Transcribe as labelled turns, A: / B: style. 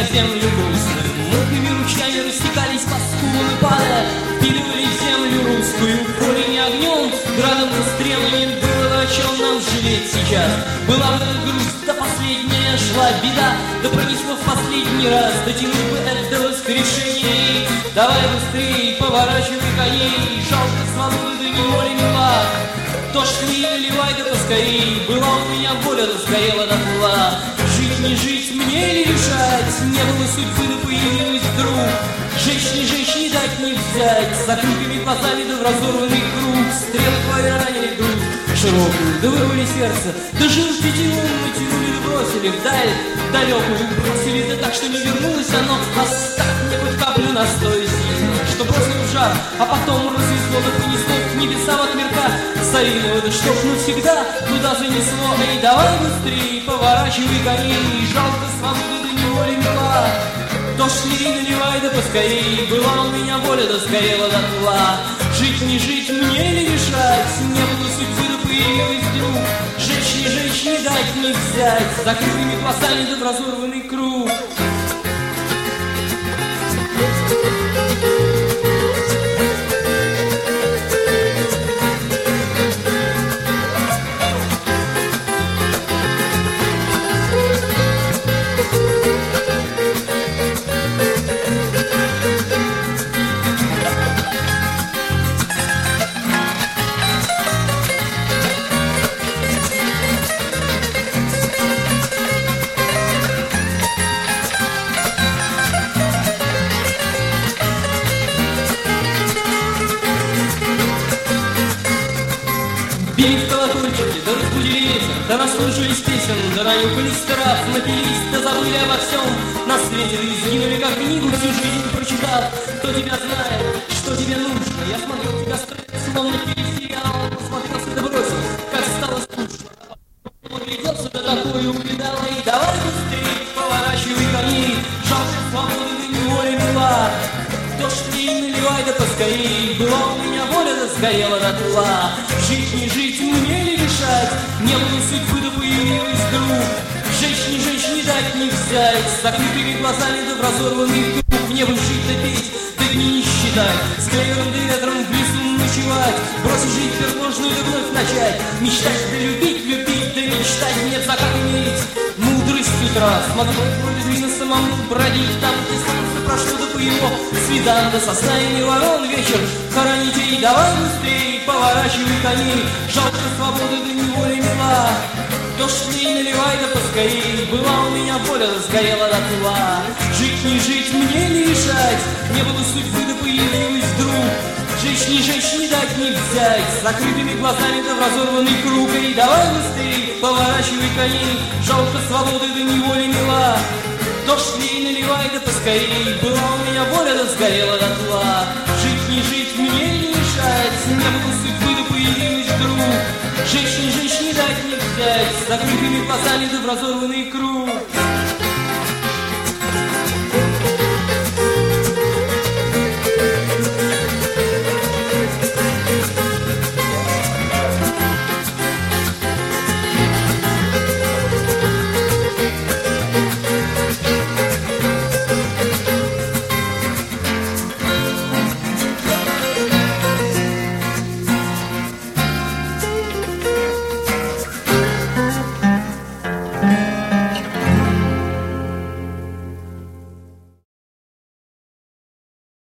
A: землю грустную. Мутными ручьями растекались по скулам и падая, впиливали в землю русскую. Поле не огнем, градом и стрелами, было о чем нам жалеть сейчас. Была бы грусть, да последняя шла беда, да пронесло в последний раз, дотянуть бы это воскрешение. Давай быстрее, поворачивай коней, жалко свободы, да неволи мила. Дождь не наливай, да поскорей, была у меня воля, да сгорела дотла. Жить не жить, мне ли решать, не было судьбы, да появилась вдруг. Жечь не дать не взять, с закрытыми глазами, да в разорванный круг. Стрелы твои ранили грудь широкую, да вырвали сердце, да жил тетиву натянули, да бросили вдаль далекую. Бросили, да так, что не вернулось оно. Оставь мне хоть каплю настоя сильного, что бросил в жар, а потом развезло, да понесло к небесам от мирка старинного. Да чтоб навсегда туда занесло. Эй, давай быстрее, поворачивай коней, жалко свободы, да неволи мила. Дождь не наливай, да поскорей, была у меня воля, да сгорела дотла. Жить не жить, мне ли решать, не было судьбы, да появилась вдруг. Жечь не дать не взять, с закрытыми глазами, да в разорванный круг. Били в колокольчики, да разбудили ветер, да наслушались песен, да нанюхались трав, напились, да забыли обо всем на свете, да изгинули, как книгу всю жизнь прочитав. Кто тебя знает, что тебе нужно? Я смотрел тебя стрелять, словно телесериал, посмотрелся, да бросил, как стало скучно. Огляделся, да такое увидал, и давай быстрее, поворачивай коней, жалко свободы, да неволя мила. Дождь не наливай, да поскорей, была у меня воля, да сгорела дотла. Жить не жить, мне ли решать, не было судьбы, да появилась вдруг. Жечь не дать не взять, с закрытыми глазами, да в разорванный круг. Мне бы жить да петь, да дни не считать, с клевером да ветром в лесу ночевать. Бросить жить возможную, да вновь начать, мечтать да любить, да мечтать. Нет закат иметь мудрость утра, смотреть вроде двина самому бродить там, где солнце прошло, да по его следам, да сосна и не ворон вечер хоронить. И давай быстрее, поворачивай коней, жалко свободы, да неволя мила. Дождь не наливай, да поскорей, была у меня воля, да сгорела дотла. Жить не жить, мне не решать, не было судьбы, да появилась вдруг. Жечь не дать не взять, с закрытыми глазами, да в разорванный круг. И давай быстрее, поворачивай коней, жалко свободы, да неволя мила. Дождь не наливай, да поскорей, была у меня воля, да сгорела дотла. Жить не жить, мне не решать, не было судьбы, да появилась вдруг. Жечь не дать не взять, с закрытыми глазами, да в разорванный круг.